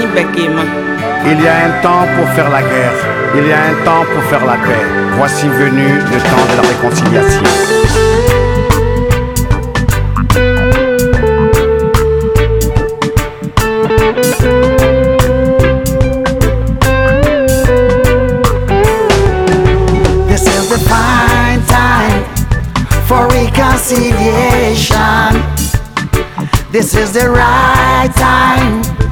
Il y a un temps pour faire la guerre, il y a un temps pour faire la paix. Voici venu le temps de la réconciliation. This is the fine time for reconciliation. This is the right time